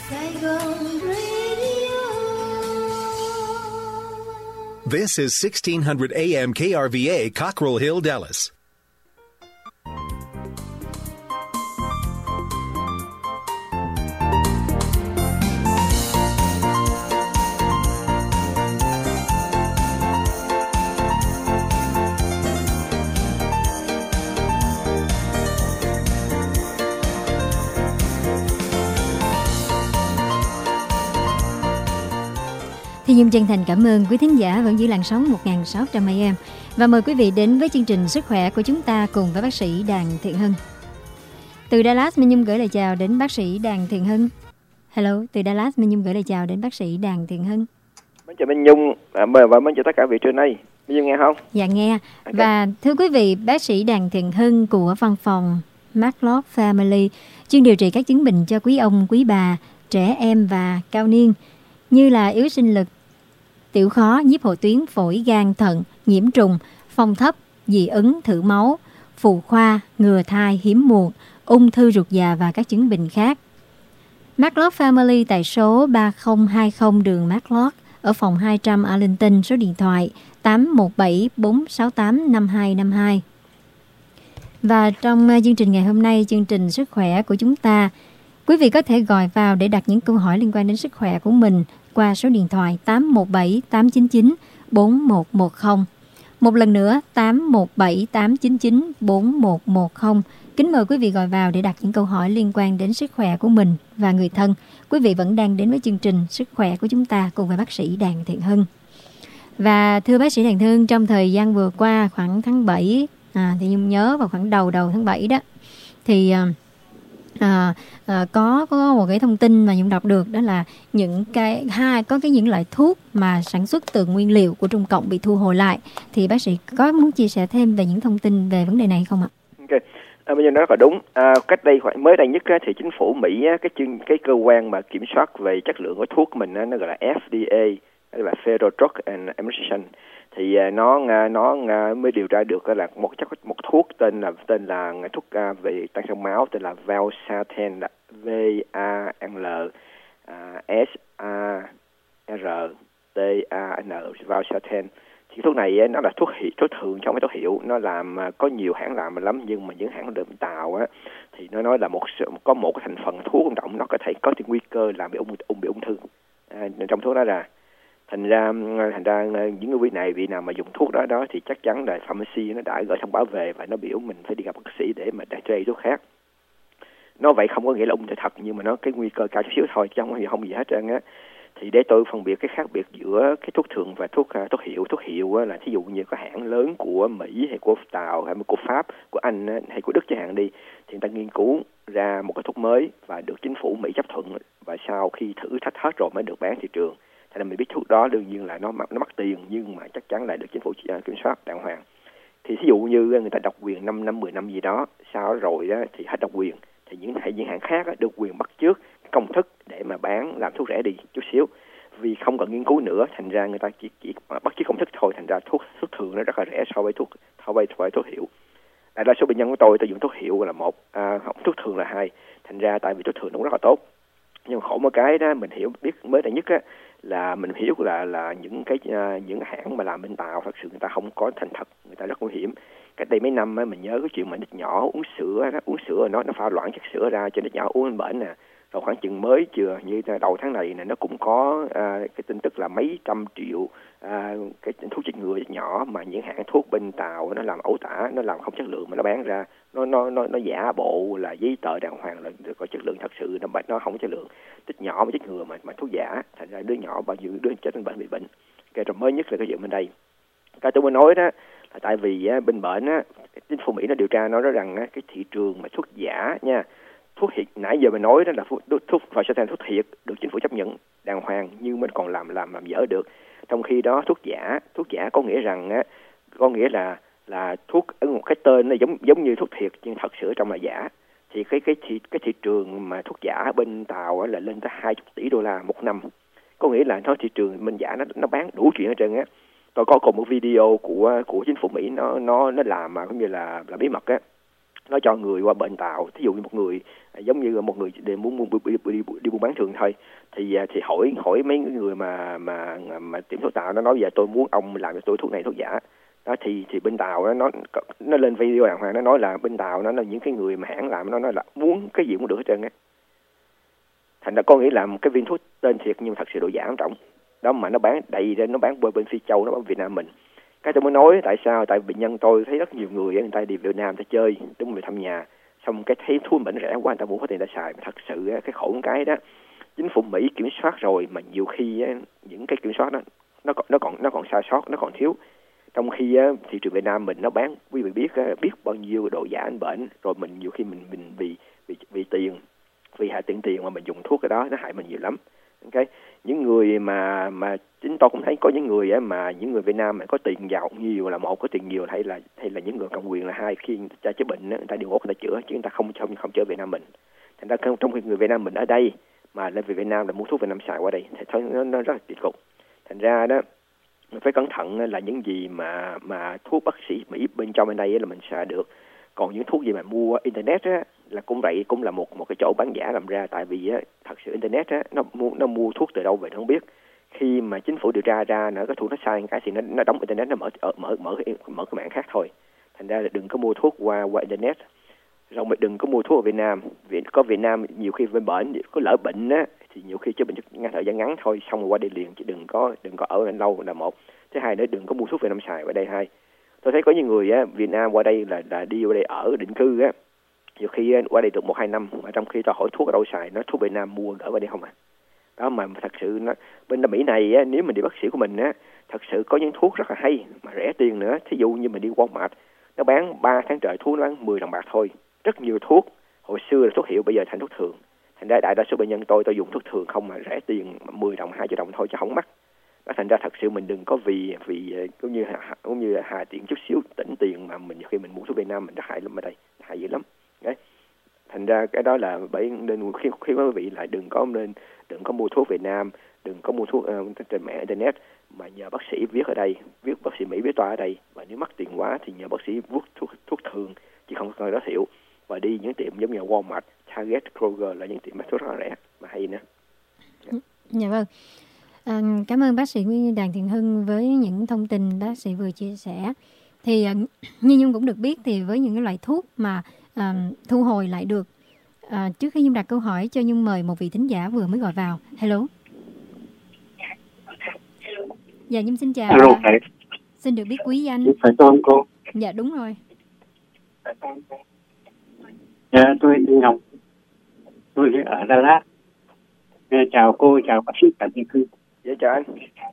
Saigon Radio. This is 1600 AM KRVA, Cockrell Hill, Dallas. Thì Nhung chân thành cảm ơn quý thính giả vẫn giữ làn sóng 1600 AM và mời quý vị đến với chương trình Sức khỏe của chúng ta cùng với bác sĩ Đàn Thiện Hưng. Từ Dallas, Minh Nhung gửi lời chào đến bác sĩ Đàn Thiện Hưng. Hello, từ Dallas, Minh Nhung gửi lời chào đến bác sĩ Đàn Thiện Hưng. Mến chào Minh Nhung và mến chào tất cả vị trưa nay. Minh Nhung nghe không? Dạ nghe. Okay. Và thưa quý vị, bác sĩ Đàn Thiện Hưng của văn phòng McLeod Family chuyên điều trị các chứng bệnh cho quý ông, quý bà, trẻ em và cao niên như là yếu sinh lực, tiểu khó, nhiếp hộ tuyến, phổi, gan, thận, nhiễm trùng, phong thấp, dị ứng, thử máu, phụ khoa, ngừa thai, hiếm muộn, ung thư ruột già và các chứng bệnh khác. McLeod Family tại số 3020 đường McLeod ở phòng 200 Arlington, số điện thoại 817-468-5252. Và trong chương trình ngày hôm nay, chương trình Sức khỏe của chúng ta, quý vị có thể gọi vào để đặt những câu hỏi liên quan đến sức khỏe của mình qua số điện thoại 817-899-4110. Một lần nữa, 817-899-4110. Kính mời quý vị gọi vào để đặt những câu hỏi liên quan đến sức khỏe của mình và người thân. Quý vị vẫn đang đến với chương trình Sức khỏe của chúng ta cùng với bác sĩ Đàn Thiện Hưng. Và thưa bác sĩ Đàn Thiện Hưng, trong thời gian vừa qua khoảng tháng 7, thì Nhung nhớ vào khoảng đầu tháng 7 đó, thì có một cái thông tin mà Nhung đọc được, đó là những loại thuốc mà sản xuất từ nguyên liệu của Trung Cộng bị thu hồi lại. Thì bác sĩ có muốn chia sẻ thêm về những thông tin về vấn đề này không ạ? Ok, bây giờ nó rất là đúng. Cách đây mới đây nhất thì chính phủ Mỹ cái cơ quan mà kiểm soát về chất lượng của thuốc mình nó gọi là FDA, là Federal Drug Administration, thì nó mới điều ra được là một thuốc tên là thuốc về tăng sản máu tên là Valsartan, là VALSARTAN, Valsartan. Thì thuốc này nó là thuốc thường, trong cái thuốc hiệu, nó làm có nhiều hãng làm lắm, nhưng mà những hãng được tạo á thì nó nói là có một cái thành phần thuốc quan trọng, nó có thể có cái nguy cơ làm bị ung thư trong thuốc đó ra. Thành ra những vị nào mà dùng thuốc đó thì chắc chắn là pharmacy nó đã gửi thông báo về và nó biểu mình phải đi gặp bác sĩ để mà trade thuốc khác. Nó vậy không có nghĩa là ung thư thật, nhưng mà nó cái nguy cơ cao chút xíu thôi, chứ không gì hết trơn á. Thì để tôi phân biệt cái khác biệt giữa cái thuốc thường và thuốc hiệu là thí dụ như có hãng lớn của Mỹ hay của Tàu hay của Pháp, của Anh hay của Đức chẳng hạn đi, thì người ta nghiên cứu ra một cái thuốc mới và được chính phủ Mỹ chấp thuận, và sau khi thử thách hết rồi mới được bán thị trường. Thành ra mình biết thuốc đó đương nhiên là nó mắc tiền, nhưng mà chắc chắn là được chính phủ kiểm soát đàng hoàng. Thì ví dụ như người ta độc quyền 5 năm 10 năm gì đó, sau đó rồi đó thì hết độc quyền, thì những hãng khác được quyền bắt chước công thức để mà bán, làm thuốc rẻ đi chút xíu, vì không cần nghiên cứu nữa. Thành ra người ta chỉ bắt chước công thức thôi, thành ra thuốc thường nó rất là rẻ so với thuốc hiệu. Đại đa số bệnh nhân của tôi dùng thuốc hiệu là 1, thuốc thường là 2. Thành ra tại vì thuốc thường nó cũng rất là tốt, nhưng mà khổ một cái đó mình biết mới đây nhất á, là mình hiểu là những hãng mà làm bên Tàu thật sự người ta không có thành thật, người ta rất nguy hiểm. Cách đây mấy năm á, mình nhớ cái chuyện mà đứa nhỏ uống sữa nó pha loãng chất sữa ra cho đứa nhỏ uống lên bệnh nè. Rồi khoảng chừng mới chưa như đầu tháng này nó cũng có cái tin tức là mấy trăm triệu cái thuốc chích ngừa nhỏ mà những hãng thuốc bên Tàu nó làm ẩu tả, nó làm không chất lượng mà nó bán ra, nó giả bộ là giấy tờ đàng hoàng là có chất lượng, thật sự nó không có chất lượng, chích nhỏ mà chích ngừa mà thuốc giả, thành ra đứa nhỏ bao nhiêu đứa chết bên bị bệnh. Cái rồi mới nhất là cái chuyện bên đây, cái tôi mới nói đó là tại vì bên bệnh á, chính phủ Mỹ nó điều tra nói rằng cái thị trường mà thuốc giả nha, thuốc thiệt nãy giờ mình nói đó là thuốc Valsartan, thuốc thiệt được chính phủ chấp nhận đàng hoàng, nhưng mình còn làm dở được. Trong khi đó thuốc giả có nghĩa rằng có nghĩa là thuốc ở một cái tên nó giống như thuốc thiệt nhưng thật sự trong là giả. Thì cái thị trường mà thuốc giả bên Tàu là lên tới 20 tỷ đô la một năm. Có nghĩa là thị trường bên giả nó bán đủ chuyện hết trơn á. Tôi có một video của chính phủ Mỹ nó làm mà cũng như là bí mật á. nó cho người qua bệnh tàu. Thí dụ như một người giống như một người muốn đi buôn bán thường thôi, thì hỏi mấy người mà tiệm thuốc tàu, nó nói giờ tôi muốn ông làm cho tôi thuốc này thuốc giả đó, thì bên tàu nó lên video đàng hoàng, nó nói là bên tàu nó là những cái người mà hãng làm, nó nói là muốn cái gì cũng được hết trơn á. Thành ra có nghĩa là cái viên thuốc tên thiệt nhưng thật sự độ giả trọng đó, mà nó bán đầy ra, nó bán bên Phi Châu, nó bán Việt Nam mình. Cái tôi mới nói tại sao, tại bệnh nhân tôi thấy rất nhiều người ta đi Việt Nam, ta chơi đúng người thăm nhà, xong cái thấy thuốc bệnh rẻ quá, người ta muốn có tiền để xài. Thật sự cái khổ cái đó, chính phủ Mỹ kiểm soát rồi mà nhiều khi những cái kiểm soát đó nó còn sai sót, nó còn thiếu. Trong khi thị trường Việt Nam mình nó bán, quý vị biết bao nhiêu độ giả bệnh, rồi mình nhiều khi mình vì tiền, vì hại tiền mà mình dùng thuốc cái đó, nó hại mình nhiều lắm. Okay. Những người mà chính tôi cũng thấy có những người mà những người Việt Nam mà có tiền giàu nhiều là một, có tiền nhiều hay là những người cầm quyền là hai, khi người ta chữa bệnh người ta điều ốt người ta chữa, chứ người ta không chữa Việt Nam mình. Thành ra trong khi người Việt Nam mình ở đây mà lên về Việt Nam là mua thuốc Việt Nam xài qua đây thì thôi nó rất là kỳ cục. Thành ra đó mình phải cẩn thận là những gì mà thuốc bác sĩ Mỹ bên trong bên đây là mình xài được. Còn những thuốc gì mà mua internet á, là cũng vậy, cũng là một cái chỗ bán giả làm ra. Tại vì á, thật sự internet á, nó mua thuốc từ đâu về nó không biết. Khi mà chính phủ điều tra ra nó cái thuốc nó sai cái thì nó đóng internet, nó mở cái mạng khác thôi. Thành ra là đừng có mua thuốc qua internet. Rồi mình đừng có mua thuốc ở Việt Nam. Có Việt Nam nhiều khi bên bệnh có lỡ bệnh á thì nhiều khi chữa bệnh ngắn thời gian ngắn thôi, xong rồi qua đây liền, chứ đừng có ở lâu là một. Thứ hai nữa, đừng có mua thuốc Việt Nam xài ở đây. Hai, tôi thấy có những người á Việt Nam qua đây là đi qua đây ở định cư á, nhiều khi qua đây được 1-2 năm mà trong khi tôi hỏi thuốc ở đâu xài, nó thuốc Việt Nam mua gửi qua đây không à. Đó mà thật sự nó bên Mỹ này á, nếu mình đi bác sĩ của mình á, thật sự có những thuốc rất là hay mà rẻ tiền nữa. Thí dụ như mình đi Walmart, nó bán 3 tháng trời thuốc nó bán 10 đồng bạc thôi. Rất nhiều thuốc hồi xưa là thuốc hiệu, bây giờ thành thuốc thường. Thành ra đại đa số bệnh nhân tôi dùng thuốc thường không mà rẻ tiền 10 đồng 20 đồng thôi chứ không mắc. Đó, thành ra thật sự mình đừng có vì cũng như là hà tiện chút xíu tỉnh tiền mà mình khi mình mua thuốc Việt Nam mình đã hại lắm ở đây, hại dữ lắm. Đấy. Thành ra cái đó là bởi nên khi quý vị lại đừng có mua thuốc Việt Nam, đừng có mua thuốc trên mạng internet, mà nhờ bác sĩ viết ở đây, bác sĩ Mỹ viết toa ở đây, và nếu mắc tiền quá thì nhờ bác sĩ viết thuốc thường chứ không có đó thiệu, và đi những tiệm giống như Walmart, Target, Kroger là những tiệm bán thuốc rất là rẻ mà hay nữa. Dạ vâng. Cảm ơn bác sĩ Đàn Thiện Hưng với những thông tin bác sĩ vừa chia sẻ. Thì như Nhung cũng được biết thì với những cái loại thuốc mà thu hồi lại được, trước khi Nhung đặt câu hỏi cho Nhung mời một vị thính giả vừa mới gọi vào. Hello. Dạ Nhung xin chào. Hello thầy. Xin được biết quý danh. Phải tôi không cô? Dạ đúng rồi. Dạ tôi Ngọc. Tôi ở Đà Lạt. Chào cô, chào bác sĩ Đàn Thiện Hưng. Dạ chào anh.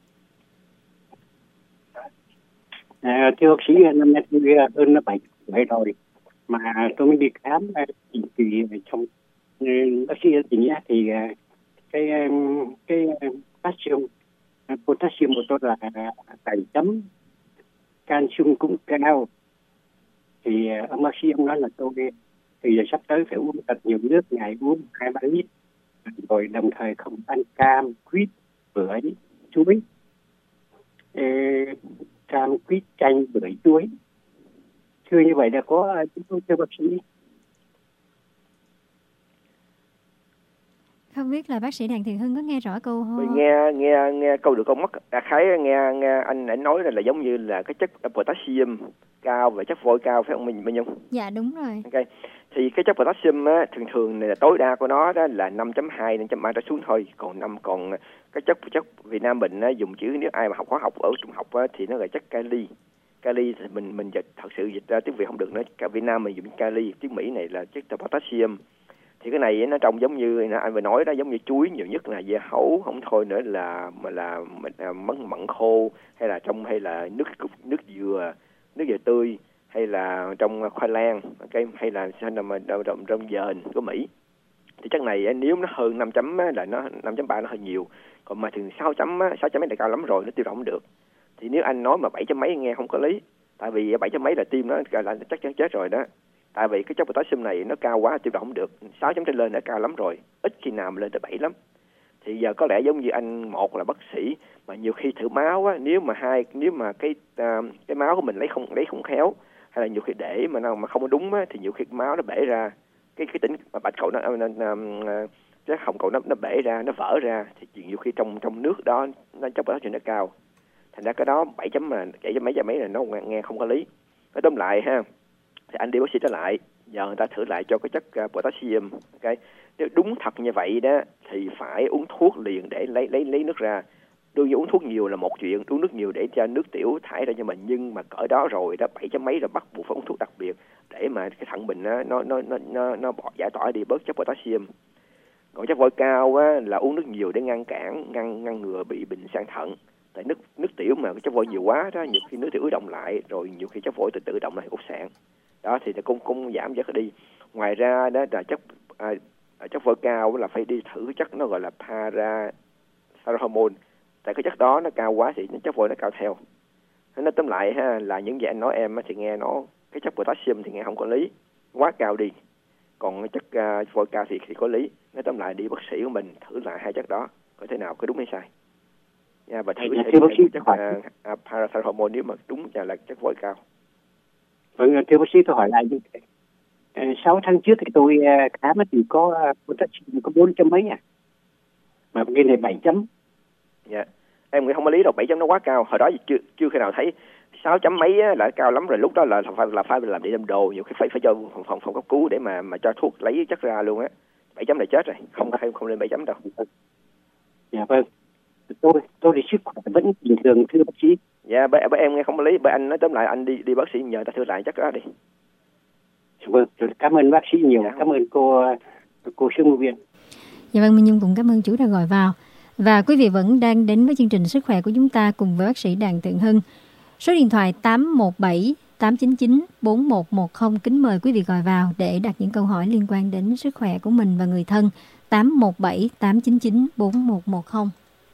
Thưa bác sĩ, năm nay tôi hơn 7 rồi mà tôi mới đi khám định kỳ trong bác sĩ tỉnh nhé, thì cái potassium của tôi là 7 chấm, calcium cũng cao. Thì ông bác sĩ ông nói là tôi thì giờ sắp tới phải uống thật nhiều nước, ngày uống 2-3 lít, rồi đồng thời không ăn cam, quýt, bưởi, chuối, cam, quýt, chanh, bưởi, chuối. Thưa như vậy là có chúng tôi thưa bác sĩ. Không biết là bác sĩ Đàn Thiện Hưng có nghe rõ câu không? Nghe câu được không mất. Đại khái nghe anh nói là giống như là cái chất potassium cao và chất vôi cao, phải không Minh Nhung? Dạ đúng rồi. Ok. Thì cái chất potassium á, thường là tối đa của nó đó là 5.2 đến 5.3 trở xuống thôi. Còn cái chất Việt Nam mình á, dùng chữ nếu ai mà học hóa học ở trung học á, thì nó là chất kali. Kali thì mình dịch thật sự dịch ra tiếng Việt không được nữa. Cả Việt Nam mình dùng kali, tiếng Mỹ này là chất potassium. Thì cái này nó trông giống như anh vừa nói đó, giống như chuối, nhiều nhất là dưa hấu, không thôi nữa là mận khô, hay là nước dừa tươi, hay là trong khoai lang, okay, hay là trong dền của Mỹ. Thì chất này nếu nó hơn 5 chấm là nó 5.3 nó hơi nhiều, còn mà thường 6 chấm là cao lắm rồi, nó tiêu thụ không được. Thì nếu anh nói mà 7 chấm mấy nghe không có lý, tại vì 7 chấm mấy là tim nó là chắc chắn chết rồi đó. Tại vì cái chất potassium này nó cao quá, tiêu thụ không được. 6 chấm trên lên đã cao lắm rồi, ít khi nào mà lên tới 7 lắm. Thì giờ có lẽ giống như anh, một là bác sĩ, mà nhiều khi thử máu á, nếu mà cái máu của mình lấy không khéo, hay là nhiều khi để mà không có đúng á, thì nhiều khi máu nó bể ra, cái tĩnh bạch cầu cái hồng cầu nó bể ra, nó vỡ ra, thì nhiều khi trong nước đó nó chất potassium nó cao, thành ra cái đó 7 mấy là nó nghe không có lý. Nói tóm lại ha, thì anh đi bác sĩ trở lại, giờ người ta thử lại cho cái chất potassium. Okay. Nếu đúng thật như vậy đó thì phải uống thuốc liền để lấy nước ra. Đương nhiên uống thuốc nhiều là một chuyện, uống nước nhiều để cho nước tiểu thải ra cho mình, nhưng mà cỡ đó rồi đó 7 mấy rồi bắt buộc phải uống thuốc đặc biệt để mà cái thận mình nó giải tỏa đi bớt chất potassium. Còn chất vôi cao á, là uống nước nhiều để ngăn ngừa bị bệnh sang thận. Tại nước tiểu mà chất vôi nhiều quá đó, nhiều khi nước tiểu ứ động lại, rồi nhiều khi chất vôi tự động lại út sạn. Đó thì cũng giảm rất đi. Ngoài ra đó là chất vôi cao là phải đi thử cái chất nó gọi là parathyroid. Tại cái chất đó nó cao quá thì chất vôi nó cao theo. Nó tóm lại ha, là những gì anh nói em thì nghe nó cái chất potassium thì nghe không có lý, quá cao đi. Còn chất vôi cao thì có lý. Nói tóm lại đi bác sĩ của mình thử lại hai chất đó coi thế nào, có đúng hay sai. Và thử thêm chất parathyroid nếu mà đúng là chất vôi cao. Vâng, thưa bác sĩ, tôi hỏi lại như thế. 6 tháng trước thì tôi khám thì có potassium có 4 mấy mà bên này 7 chấm. Dạ, em nghĩ không có lý đâu, 7 chấm nó quá cao. Hồi đó chưa khi nào thấy 6 chấm mấy là cao lắm rồi. Lúc đó là phải làm điện đồ, nhiều khi phải cho phòng cấp cứu để mà cho thuốc lấy chất ra luôn á. 7 chấm là chết rồi, không lên 7 chấm đâu. Dạ vâng, tôi thì sức khỏe vẫn bình thường thưa bác sĩ. Dạ, bởi em nghe không có lý, bởi anh nói tóm lại anh đi bác sĩ nhờ ta thử lại chất đó đi. Vâng, cảm ơn bác sĩ nhiều, cảm ơn cô sư vụ viện. Dạ vâng, Minh Nhung cũng cảm ơn chú đã gọi vào. Và quý vị vẫn đang đến với chương trình Sức khỏe của chúng ta cùng với bác sĩ Đặng Thượng Hưng. Số điện thoại 817 899 4110, kính mời quý vị gọi vào để đặt những câu hỏi liên quan đến sức khỏe của mình và người thân. 817 899 4110.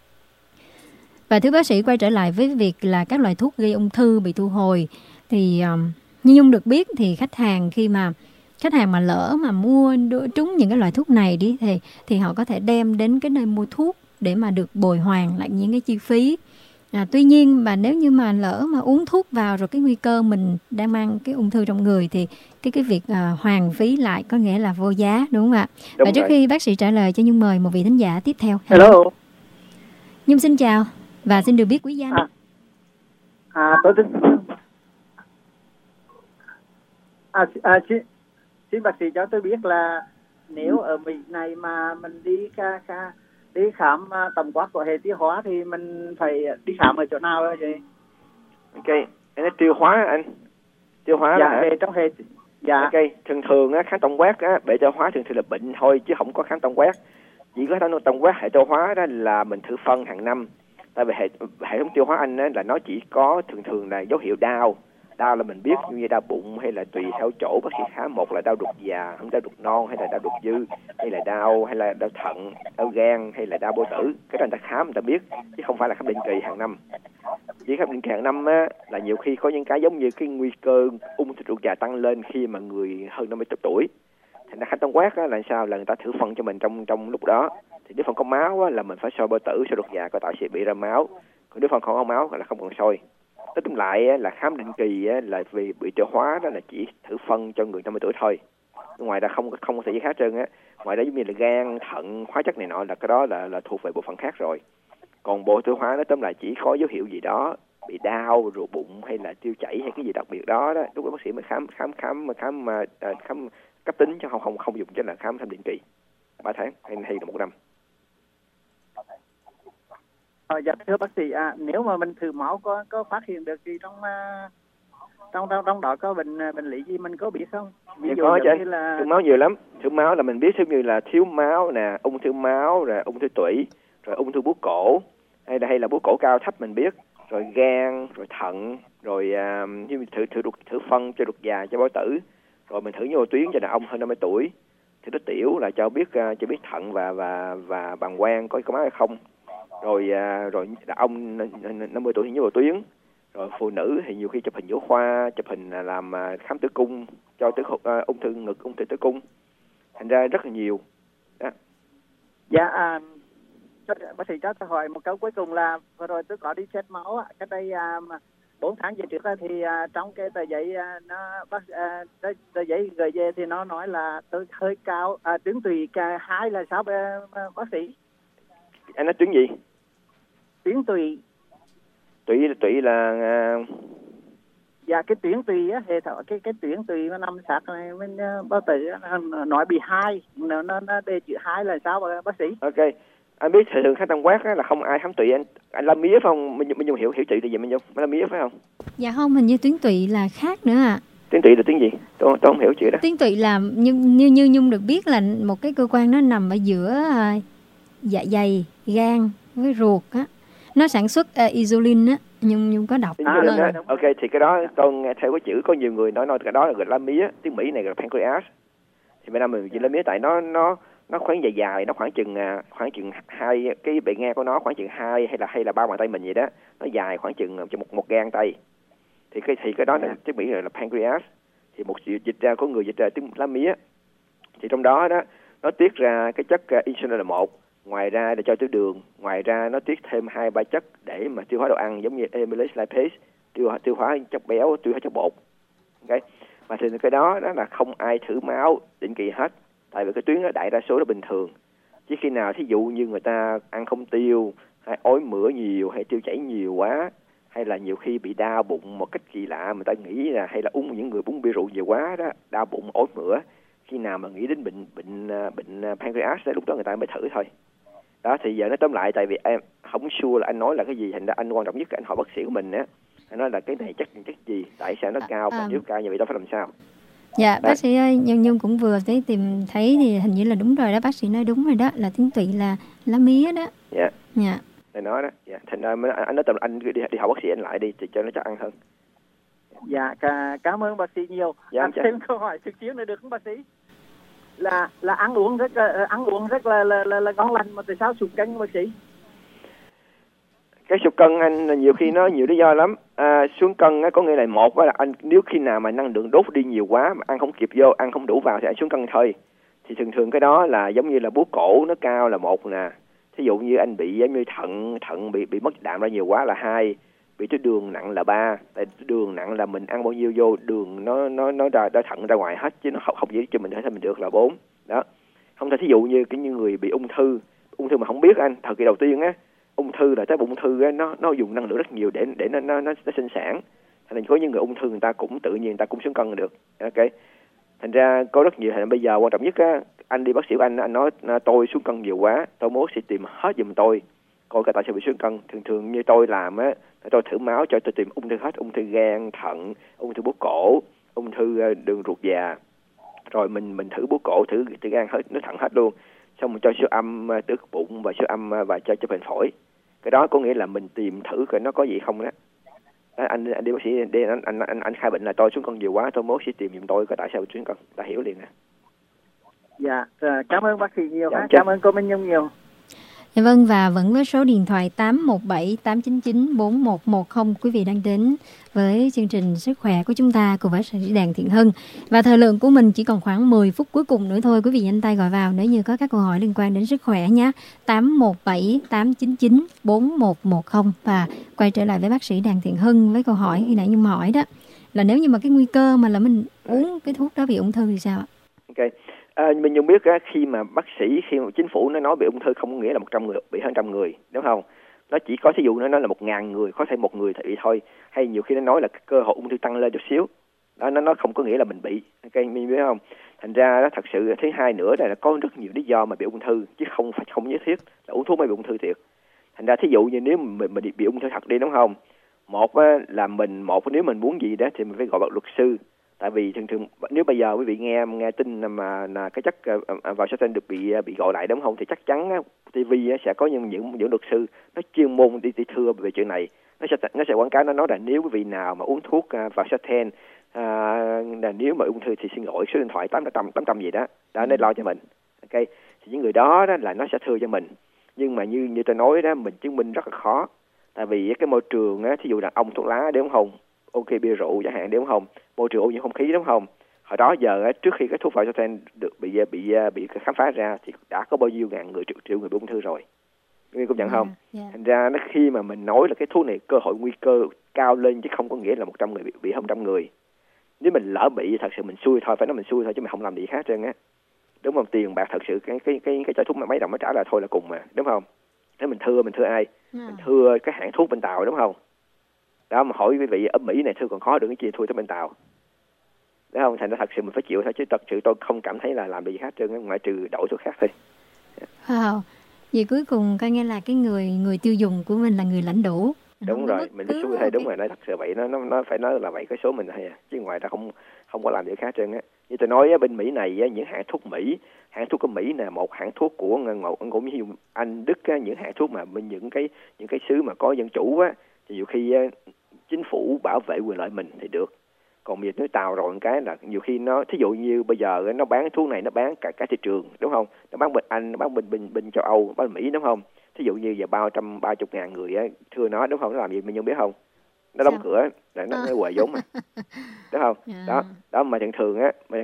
Và thưa bác sĩ, quay trở lại với việc là các loại thuốc gây ung thư bị thu hồi, thì như Nhung được biết thì khách hàng mà lỡ mà mua trúng những cái loại thuốc này đi thì họ có thể đem đến cái nơi mua thuốc để mà được bồi hoàn lại những cái chi phí. Tuy nhiên mà nếu như mà lỡ mà uống thuốc vào rồi cái nguy cơ mình đang mang cái ung thư trong người thì cái việc hoàn phí lại có nghĩa là vô giá, đúng không ạ? Và trước khi bác sĩ trả lời cho Nhung mời một vị thính giả tiếp theo. Hello. Nhung xin chào và xin được biết quý danh. Tôi xin bác sĩ cho tôi biết là nếu ở Mỹ này mà mình đi khám tổng quát của hệ tiêu hóa thì mình phải đi khám ở chỗ nào vậy? Ok, anh nói tiêu hóa anh. Tiêu hóa dạ, là trong hệ. Dạ. Ok, thường á khám tổng quát á, bệ tiêu hóa thường là bệnh thôi chứ không có khám tổng quát. Chỉ có tổng quát hệ tiêu hóa đó là mình thử phân hàng năm. Tại vì hệ thống tiêu hóa anh á là nó chỉ có thường là dấu hiệu đau là mình biết, như đau bụng hay là tùy theo chỗ bác sĩ khám. Một là đau ruột già, không đau ruột non, hay là đau ruột dư, hay là đau thận, đau gan, hay là đau bao tử. Cái đó người ta khám người ta biết chứ không phải là khám định kỳ hàng năm. Chỉ khám định kỳ hàng năm á là nhiều khi có những cái giống như cái nguy cơ ung thư ruột già tăng lên khi mà người hơn 50 tuổi. Thành ra khám tổng quát á là sao, là người ta thử phân cho mình trong lúc đó. Thì nếu phần có máu á, là mình phải soi bao tử, soi ruột già coi tại sẽ bị ra máu. Còn nếu phần không có máu là không cần soi. Tóm lại á, là khám định kỳ á, là vì bị tiêu hóa đó là chỉ thử phân cho người 50 tuổi thôi. Ngoài ra không có thể gì khác trơn á. Ngoài ra giống như là gan, thận, hóa chất này nọ là cái đó là thuộc về bộ phận khác rồi. Còn bộ tiêu hóa nó tóm lại chỉ có dấu hiệu gì đó bị đau, ruột bụng hay là tiêu chảy hay cái gì đặc biệt đó lúc đó bác sĩ mới khám cấp tính chứ không dùng cho là khám định kỳ 3 tháng hay là 1 năm. Dạ thưa bác sĩ, nếu mà mình thử máu có phát hiện được gì trong đó có bệnh lý gì mình có biết không? Ví dụ như là thử máu nhiều lắm. Thử máu là mình biết giống như là thiếu máu nè, ung thư máu, rồi ung thư tủy, rồi ung thư bướu cổ hay là bướu cổ cao thấp mình biết, rồi gan, rồi thận, rồi như thử phân cho ruột già, cho bao tử, rồi mình thử nhồi tuyến cho đàn ông hơn 50 tuổi, thì nó tiểu là cho biết thận và bàng quang có máu hay không. Rồi đàn ông 50 tuổi thì nhồi tuyến, rồi phụ nữ thì nhiều khi chụp hình nhũ khoa, chụp hình làm khám tử cung cho ung thư ngực, ung thư tử cung, thành ra rất là nhiều đó. Dạ, bác sĩ cho tôi hỏi một câu cuối cùng là vừa rồi tôi có đi xét máu cách đây 4 tháng về trước thì trong cái tờ giấy tờ giấy gửi về thì nó nói là tôi hơi cao, tuyến tụy 2 là sao bác sĩ? Anh nói tuyến gì? Tuyến tụy. Tụy là Dạ cái tuyến tụy á, hệ thống cái tuyến tụy nó nằm sát này bên bác sĩ nói bị 2, nó đề chữ 2 là sao bác sĩ? Ok. Anh biết thường khách Tam Quát là không ai khám tụy. Anh làm mía phải không? Mình dùng hiểu tụy là gì mình dùng? Mình làm mía phải không? Dạ không, hình như tuyến tụy là khác nữa ạ. Tuyến tụy là tuyến gì? Tôi không hiểu chữ đó. Tuyến tụy là như Nhung được biết là một cái cơ quan nó nằm ở giữa dạ dày, gan với ruột á. Nó sản xuất insulin á. Nhung có đọc. Ok, thì cái đó tôi nghe theo cái chữ có nhiều người nói cái đó là gọi là mía, tiếng Mỹ này gọi là pancreas. Thì bên Nam mình chỉ là mía tại nó khoảng dài, nó khoảng chừng 2 cái bề ngang của nó khoảng chừng 2 hay là 3 bàn tay mình vậy đó. Nó dài khoảng chừng một gang tay. Thì cái đó là tiếng Mỹ gọi là pancreas. Thì một sự dịch ra có người dịch ra tiếng lá mía. Thì trong đó nó tiết ra cái chất insulin là một. Ngoài ra để cho tiểu đường, ngoài ra nó tiết thêm 2-3 chất để mà tiêu hóa đồ ăn giống như amylase, lipase, tiêu hóa chất béo, tiêu hóa chất bột. Okay. Mà thì cái đó là không ai thử máu định kỳ hết, tại vì cái tuyến đó đại đa số nó bình thường. Chỉ khi nào thí dụ như người ta ăn không tiêu, hay ói mửa nhiều, hay tiêu chảy nhiều quá, hay là nhiều khi bị đau bụng một cách kỳ lạ, người ta nghĩ là hay là những người uống bia rượu nhiều quá đó, đau bụng ói mửa, khi nào mà nghĩ đến bệnh pancreas đó, lúc đó người ta mới thử thôi. Đó thì giờ nói tóm lại, tại vì em không sure là anh nói là cái gì, thành ra anh quan trọng nhất anh hỏi bác sĩ của mình á, anh nói là cái này chất gì, tại sao nó cao, và nếu cao như vậy đó phải làm sao. Dạ bác sĩ ơi, Nhung cũng vừa tìm thấy thì hình như là đúng rồi đó, bác sĩ nói đúng rồi đó, là tiếng tụy là lá mía đó. Dạ. Dạ. Thầy nói đó. Dạ. Thành ra anh nói anh đi hỏi bác sĩ anh lại đi thì cho nó chắc ăn hơn. Dạ cảm ơn bác sĩ nhiều. Dạ, anh thêm câu hỏi trực tiếp nữa được không bác sĩ? Là ăn uống rất là ngon lành mà tại sao sụt cân bác sĩ? Cái sụt cân anh nhiều khi nó nhiều lý do lắm. Xuống cân có nghĩa là một là anh nếu khi nào mà năng lượng đốt đi nhiều quá mà ăn không kịp vô, ăn không đủ vào thì anh xuống cân thôi. Thì thường cái đó là giống như là bướu cổ nó cao là một nè. Thí dụ như anh bị giống như thận bị mất đạm ra nhiều quá là 2, bị cái đường nặng là 3. Tại đường nặng là mình ăn bao nhiêu vô đường nó ra thận ra ngoài hết, chứ nó không dễ cho mình thể mình được là 4. Đó. Không thể thí dụ như cái như người bị ung thư mà không biết anh, thời kỳ đầu tiên á, ung thư là cái ung thư á, nó dùng năng lượng rất nhiều để nó sinh sản. Thành ra có những người ung thư người ta cũng tự nhiên người ta cũng xuống cân được. Ok. Thành ra có rất nhiều, bây giờ quan trọng nhất á, anh đi bác sĩ của anh nói tôi xuống cân nhiều quá, tôi muốn sẽ tìm hết giùm tôi coi tại sao bị xuống cân. Thường như tôi làm á, tôi thử máu cho tôi tìm ung thư hết, ung thư gan, thận, ung thư bướu cổ, ung thư đường ruột già, rồi mình thử bướu cổ, thử gan hết, nó thận hết luôn, xong mình cho siêu âm tử bụng và siêu âm và cho bệnh phổi. Cái đó có nghĩa là mình tìm thử coi nó có gì không đó. Anh đi bác sĩ để anh khai bệnh là tôi xuống cân nhiều quá, tôi muốn sẽ tìm giùm tôi coi tại sao bị xuống cân, đã hiểu liền nè. Dạ, cảm ơn bác sĩ nhiều. Cảm ơn cô Minh Nhung nhiều. Dạ vâng, và vẫn với số điện thoại 817 899 4110 quý vị đang đến với chương trình Sức khỏe của chúng ta cùng với bác sĩ Đàn Thiện Hưng. Và thời lượng của mình chỉ còn khoảng 10 phút cuối cùng nữa thôi, quý vị nhanh tay gọi vào nếu như có các câu hỏi liên quan đến sức khỏe nhé. 817 899 4110. Và quay trở lại với bác sĩ Đàn Thiện Hưng với câu hỏi khi nãy Nhung hỏi đó, là nếu như mà cái nguy cơ mà là mình uống cái thuốc đó bị ung thư thì sao ạ? Ok. Mình dùng biết khi mà bác sĩ, khi mà chính phủ nó nói bị ung thư không có nghĩa là 100 người bị, hơn 100 người, đúng không? Nó chỉ có thí dụ nó nói là 1.000 người, có thể 1 người thì bị thôi, hay nhiều khi nó nói là cơ hội ung thư tăng lên chút xíu. Đó, nó không có nghĩa là mình bị, ok, mình biết không? Thành ra đó, thật sự thứ hai nữa là có rất nhiều lý do mà bị ung thư, chứ không nhất thiết là uống thuốc mới bị ung thư thiệt. Thành ra thí dụ như nếu mình bị ung thư thật đi, đúng không? Một là nếu mình muốn gì đó thì mình phải gọi bác luật sư. Tại vì thường nếu bây giờ quý vị nghe tin mà cái chất vào statin được bị gọi lại, đúng không, thì chắc chắn TV sẽ có những luật sư nó chuyên môn đi thưa về chuyện này. Nó sẽ quảng cáo, nó nói là nếu quý vị nào mà uống thuốc vào statin là nếu mà ung thư thì xin gọi số điện thoại 800 gì đó nó lo cho mình. Ok, thì những người đó là nó sẽ thưa cho mình. Nhưng mà như tôi nói đó, mình chứng minh rất là khó. Tại vì cái môi trường thí dụ đàn ông thuốc lá, đúng không? Ok, bia rượu chẳng hạn, đúng không? Môi trường ô nhiễm không khí, đúng không? Hồi đó giờ trước khi cái thuốc Vasoten được bị khám phá ra thì đã có bao nhiêu ngàn người, triệu người bị ung thư rồi. Nguyên công nhận không? Yeah. Thành ra nó khi mà mình nói là cái thuốc này cơ hội nguy cơ cao lên, chứ không có nghĩa là 100 người bị 100 người. Nếu mình lỡ bị thật sự mình xui thôi, phải nói mình xui thôi chứ mình không làm gì khác trơn á. Đúng không? Tiền bạc thật sự cái chai thuốc mấy đồng nó trả lại thôi là cùng mà, đúng không? Nếu mình thưa ai? Mình thưa cái hãng thuốc bên Tàu, đúng không? Đó, mà hỏi quý vị ở Mỹ này thưa còn khó được cái gì thua tới bên Tàu. Đúng không? Thành ra thật sự mình phải chịu thôi, chứ thật sự tôi không cảm thấy là làm gì khác trơn, ngoại trừ đổi thuốc khác thôi. Wow. Vậy cuối cùng coi nghe là cái người tiêu dùng của mình là người lãnh đủ. Đúng rồi, mình xui thôi, đúng rồi, nói thật sự vậy, nó phải nói là vậy, cái số mình thôi à, chứ ngoài ra không có làm gì khác trơn á. Như tôi nói á, bên Mỹ này á, những hãng thuốc của Mỹ nè, một hãng thuốc của cũng như Anh, Đức á, những hãng thuốc mà bên những cái xứ mà có dân chủ á, thì nhiều khi á, chính phủ bảo vệ quyền lợi mình thì được. Còn việc nói Tàu rồi cái là nhiều khi nó, thí dụ như bây giờ nó bán thuốc này, nó bán cả thị trường, đúng không? Nó bán bên Anh, nó bán bên châu Âu, bán bên Mỹ, đúng không? Thí dụ như giờ 330.000 người á, thưa nó, đúng không? Nó làm gì mình không biết không? Nó đóng cửa, nó quề vốn mà, đúng không? Đó mà thường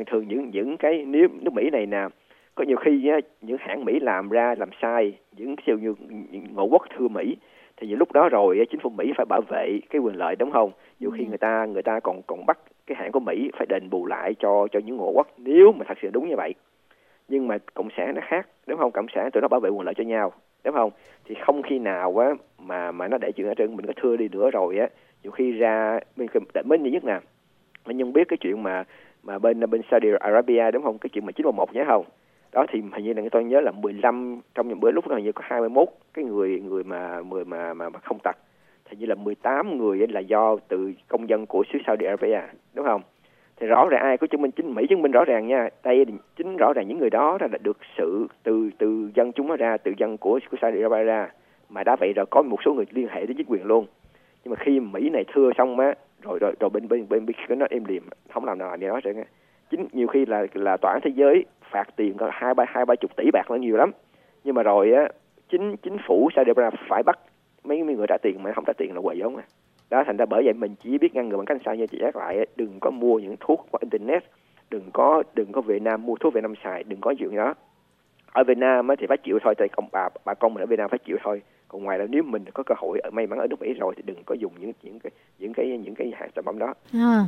những cái nếu nước Mỹ này nè, có nhiều khi á, những hãng Mỹ làm sai, những siêu như Ngộ Quốc thưa Mỹ, thì những lúc đó rồi chính phủ Mỹ phải bảo vệ cái quyền lợi, đúng không? Nhiều khi người ta còn bắt cái hãng của Mỹ phải đền bù lại cho những Ngộ Quốc nếu mà thật sự đúng như vậy. Nhưng mà cộng sản nó khác, đúng không? Cộng sản tụi nó bảo vệ quyền lợi cho nhau, đúng không? Thì không khi nào á mà nó để chuyện ở trên mình có thưa đi nữa rồi á, nhiều khi ra mình nhất nè, mình không biết cái chuyện mà bên Saudi Arabia, đúng không? Cái chuyện mà 911 nhớ không? Đó thì hình như là tôi nhớ là 15 trong những bữa lúc đó hình như có 21 cái người mà không tật, thì như là 18 người là do từ công dân của xứ Saudi Arabia, đúng không? Thì rõ ràng ai có chứng minh Mỹ chứng minh rõ ràng nha, đây chính rõ ràng những người đó là được sự từ dân chúng nó ra, từ dân của Saudi Arabia ra, mà đã vậy rồi có một số người liên hệ đến chính quyền luôn. Nhưng mà khi Mỹ này thưa xong á, rồi bên nó im lìm, không làm nào gì đó rồi. Chính nhiều khi là tòa án thế giới phạt tiền có 20-30 tỷ bạc là nhiều lắm, nhưng mà rồi á chính phủ Saudi Arabia phải bắt mấy người trả tiền, mà không trả tiền là quậy giống à. Đó, thành ra bởi vậy mình chỉ biết ngăn ngừa bằng cách sao như chị nhắc lại, đừng có mua những thuốc qua internet, đừng có về Nam mua thuốc Việt Nam xài, đừng có chuyện đó. Ở Việt Nam thì phải chịu thôi, tại bà con mình ở Việt Nam phải chịu thôi. Còn ngoài ra nếu mình có cơ hội may mắn ở nước Mỹ rồi thì đừng có dùng những cái hàng sản phẩm đó.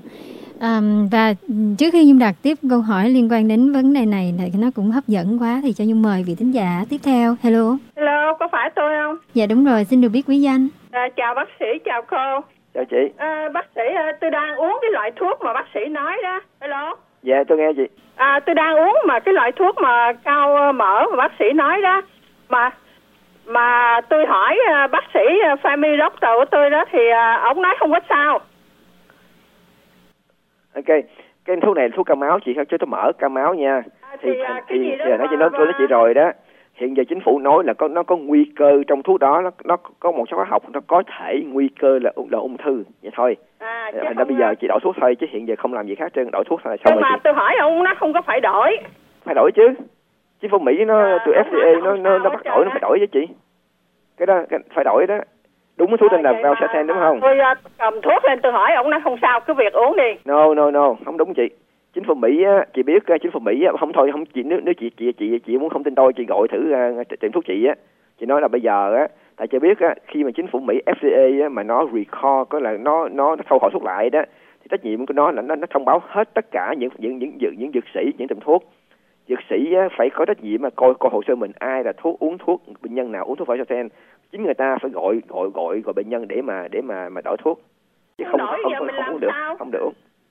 Và trước khi Nhung đặt tiếp câu hỏi liên quan đến vấn đề này thì nó cũng hấp dẫn quá, thì cho Nhung mời vị thính giả tiếp theo. Hello, có phải tôi không? Dạ đúng rồi, xin được biết quý danh. Chào bác sĩ, chào cô. Chào chị. Bác sĩ, tôi đang uống cái loại thuốc mà bác sĩ nói đó. Hello. Dạ tôi nghe chị. Tôi đang uống mà cái loại thuốc mà cao mỡ mà bác sĩ nói đó, mà tôi hỏi bác sĩ family doctor của tôi đó thì ông nói không có sao. Ok, cái thuốc này là thuốc cao máu chị, chứ tôi mỡ cao máu nha. Thì nói chị rồi đó. Hiện giờ chính phủ nói là nó có nguy cơ trong thuốc đó, nó có một số hóa học nó có thể nguy cơ là ung thư vậy thôi. Thành ra bây giờ chị đổi thuốc thôi, chứ hiện giờ không làm gì khác trơn, đổi thuốc thôi là xong. Nhưng mà tôi hỏi ông nó không có phải đổi. Phải đổi chứ. Chính phủ Mỹ từ FDA nó bắt đổi, nó phải đổi với chị. Cái đó phải đổi đó. Đúng cái thuốc tên là Valsartan đúng không? Tôi cầm thuốc lên tôi hỏi ông nó không sao, cứ việc uống đi. No, không đúng chị. Chính phủ Mỹ á, chị biết chính phủ Mỹ á, không chị nếu chị muốn không tin tôi, chị gọi thử tiệm thuốc chị á. Chị nói là bây giờ á, tại chị biết á, khi mà chính phủ Mỹ FDA á, mà nó recall, có là nó thu hồi thuốc lại đó, thì trách nhiệm của nó là nó thông báo hết tất cả những dược sĩ, những tiệm thuốc. Dược sĩ á, phải có trách nhiệm mà coi hồ sơ mình ai là uống thuốc, bệnh nhân nào uống thuốc Valsartan, chính người ta phải gọi bệnh nhân để mà đổi thuốc, chứ không được, không được.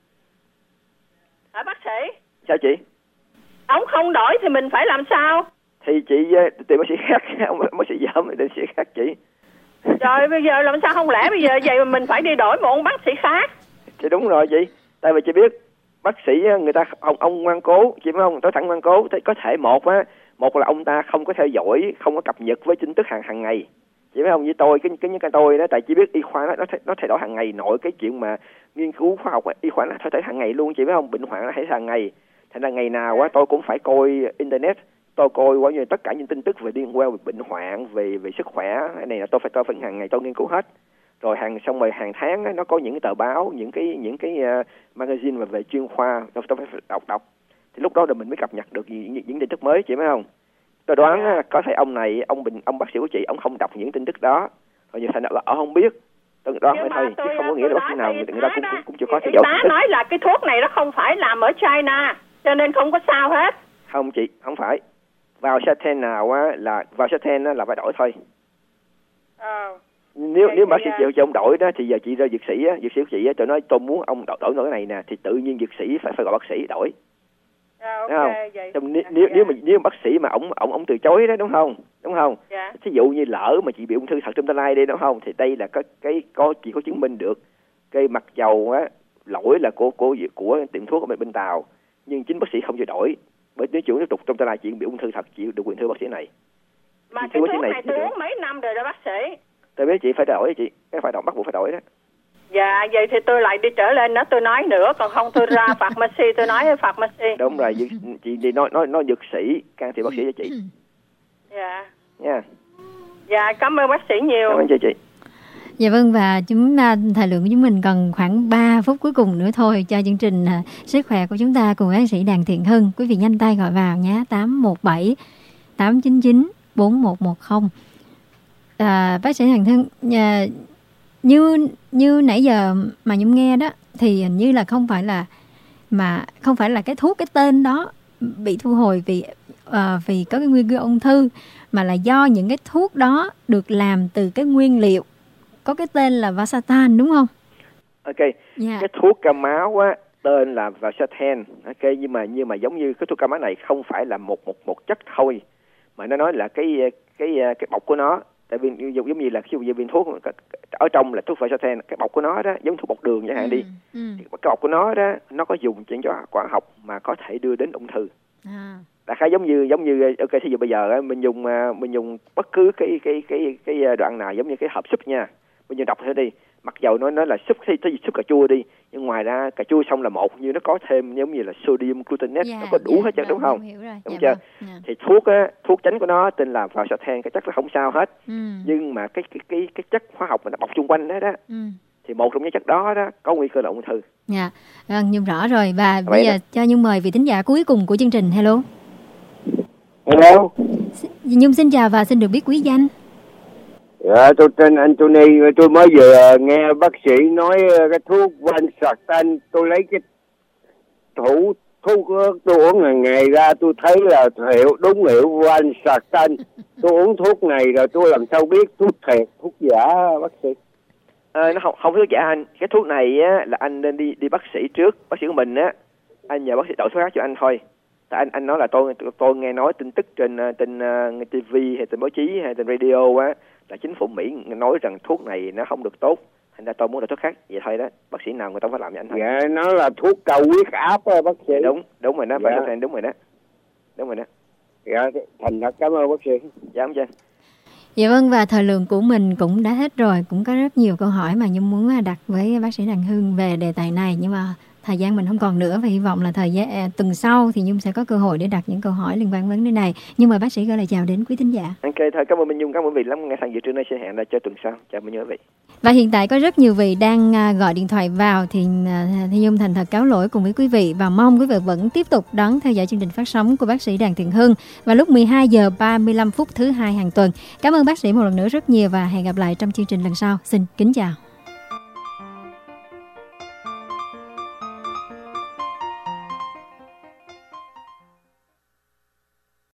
Hả bác sĩ? Sao chị? Ông không đổi thì mình phải làm sao? Thì chị tìm bác sĩ khác, bác sĩ giỡn thì bác sĩ khác chị. Rồi bây giờ làm sao, không lẽ bây giờ vậy mà mình phải đi đổi một bác sĩ khác? Thì đúng rồi chị, tại vì chị biết bác sĩ người ta ông ngoan cố, chị biết không? Tôi thẳng ngoan cố, có thể một là ông ta không có theo dõi, không có cập nhật với tin tức hàng ngày. Chị biết không? Như tôi cái tôi đó, tại chị biết y khoa nó thay đổi hàng ngày, nội cái chuyện mà nghiên cứu khoa học y khoa nó thay đổi hàng ngày luôn, chị biết không? Bệnh hoạn nó thay đổi hàng ngày, thành ra ngày nào á tôi cũng phải coi internet, tôi coi qua như tất cả những tin tức về liên quan về bệnh hoạn, về sức khỏe này là tôi phải hàng ngày tôi nghiên cứu hết. Rồi xong rồi hàng tháng á, nó có những cái tờ báo, những cái magazine về chuyên khoa tôi phải đọc, thì lúc đó là mình mới cập nhật được những tin tức mới, chị biết không? Tôi đoán á, có thể ông này, ông bác sĩ của chị, ông không đọc những tin tức đó, rồi như thành là ông không biết. Tôi đoán vậy thôi, chứ không có nghĩa là bác sĩ nào người ta cũng chưa có theo dõi. Bác nói là cái thuốc này nó không phải làm ở China, cho nên không có sao hết. Không chị, không phải. Vào Saten nào á là vào Saten là phải đổi thôi. Nếu bác sĩ chịu cho ông đổi đó thì giờ chị ra dược sĩ của chị tôi nói tôi muốn ông đổi cái này nè, thì tự nhiên dược sĩ phải gọi bác sĩ đổi. Okay, không? Nếu bác sĩ mà ông từ chối đó đúng không? Ví dụ như lỡ mà chị bị ung thư thật trong tương lai đi đúng không? Thì đây là chị có chứng minh được cái mặc dầu á lỗi là của tiệm thuốc ở bên Tàu, nhưng chính bác sĩ không chịu đổi, bởi nếu chuyện tiếp tục trong tương lai chị bị ung thư thật, chị được quyền thưa bác sĩ này. Mà cái thuốc này tôi uống mấy năm rồi đó bác sĩ. Tôi biết chị phải đổi chị, cái phải bắt buộc phải đổi đó. Dạ, vậy thì tôi lại đi trở lên đó tôi nói nữa, còn không tôi ra pharmacy tôi nói với pharmacy. Đúng rồi, chị đi nói dược sĩ can thiệp bác sĩ cho chị. Dạ. Nha. Dạ, cảm ơn bác sĩ nhiều. Cảm ơn chị. Dạ vâng, và chúng ta thời lượng của chúng mình còn khoảng 3 phút cuối cùng nữa thôi cho chương trình sức khỏe của chúng ta cùng bác sĩ Đặng Thiện Hưng. Quý vị nhanh tay gọi vào nhé, 817 899 4110. Bác sĩ Đặng Thiện Hưng, như nãy giờ mà Nhung nghe đó thì hình như là không phải là cái thuốc, cái tên đó bị thu hồi vì có cái nguy cơ ung thư, mà là do những cái thuốc đó được làm từ cái nguyên liệu có cái tên là Valsartan, đúng không? Ok. Cái thuốc cao máu á tên là Valsartan. Ok, nhưng mà giống như cái thuốc cao máu này không phải là một chất thôi, mà nó nói là cái bọc của nó. Tại vì giống như là khi viên thuốc ở trong là thuốc Valsartan, cái bọc của nó đó giống thuốc bọc đường chẳng hạn đi. Cái bọc của nó đó nó có dùng trên cho hóa học mà có thể đưa đến ung thư. Đại khái giống như ok, thí dụ bây giờ mình dùng bất cứ cái đoạn nào giống như cái hộp súp nha, mình dùng đọc thử đi, mặc dầu nó nói là súp cà chua đi, nhưng ngoài ra cà chua xong là một, nhưng nó có thêm giống như là sodium glutamate, nó có đủ hết chất đúng không? Đúng chưa? Thì thuốc chánh của nó tên là Valsartan, cái chất nó không sao hết, nhưng mà cái chất hóa học mà nó bọc xung quanh đó thì một trong những chất đó có nguy cơ là ung thư. Dạ, Nhung rõ rồi. Và bây giờ cho Nhung mời vị thính giả cuối cùng của chương trình. Hello. Hello. Nhung xin chào và xin được biết quý danh. Dạ, tôi tên Anthony, tôi mới vừa nghe bác sĩ nói cái thuốc Valsartan, tôi lấy cái thuốc tôi uống hàng ngày ra, tôi thấy là đúng hiệu Valsartan. Tôi uống thuốc này rồi tôi làm sao biết thuốc thiệt, thuốc giả bác sĩ? Nó không thuốc giả anh. Cái thuốc này á, là anh nên đi bác sĩ trước, bác sĩ của mình á, anh nhờ bác sĩ đổi thuốc khác cho anh thôi. Tại anh nói là tôi nghe nói tin tức trên TV hay trên báo chí hay trên radio á, là chính phủ Mỹ nói rằng thuốc này nó không được tốt, thành ra tôi muốn đổi thuốc khác vậy thôi đó. Bác sĩ nào người ta phải làm cho anh thôi. Dạ, nó là thuốc cao huyết áp á bác sĩ. Đúng rồi đó, phải thuốc này đúng rồi đó. Dạ, thành thật cảm ơn bác sĩ. Dạ không chứ. Dạ vâng, và thời lượng của mình cũng đã hết rồi, cũng có rất nhiều câu hỏi mà Nhung muốn đặt với bác sĩ Đặng Hưng về đề tài này, nhưng mà thời gian mình không còn nữa, và hy vọng là tuần sau thì Nhung sẽ có cơ hội để đặt những câu hỏi liên quan vấn đề này. Nhưng mà bác sĩ gửi lời chào đến quý thính giả. Ok, thôi cảm ơn Minh Nhung, cảm ơn quý vị lắm. Ngày sang dự trưa nay sẽ hẹn lại cho tuần sau. Chào Minh Nhung quý vị. Và hiện tại có rất nhiều vị đang gọi điện thoại vào thì Nhung thành thật cáo lỗi cùng với quý vị, và mong quý vị vẫn tiếp tục đón theo dõi chương trình phát sóng của bác sĩ Đặng Thiện Hưng vào lúc 12 giờ 35 phút thứ 2 hàng tuần. Cảm ơn bác sĩ một lần nữa rất nhiều và hẹn gặp lại trong chương trình lần sau. Xin kính chào.